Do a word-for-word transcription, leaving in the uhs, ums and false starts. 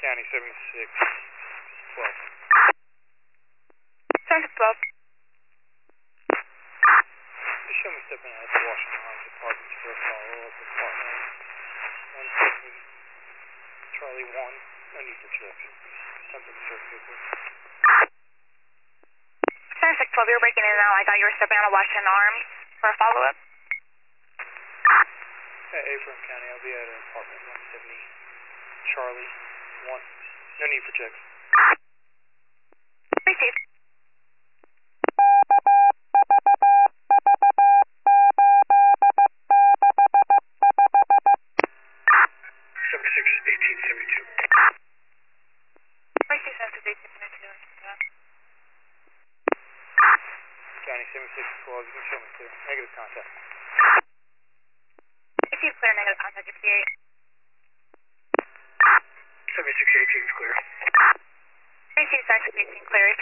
County seventy-six twelve. seventy-six twelve. Just show me stepping out of the Washington Arms Apartments for a follow-up apartment. one seventy, Charlie one. No need for projection. Something circular. seventy-six twelve, you're breaking in now. I thought you were stepping out of Washington Arms for a follow-up. At Abram County, I'll be at an apartment one seventy, Charlie one. No need for checks. Receive. seventy-six eighteen seventy-two. Receive seventy-six eighteen seventy-two. County seventy-six twelve, you can show me clear. Negative contact. Receive clear, negative contact fifty-eight. seventy-six eighteen is clear. Receive seventy-six eighteen clear.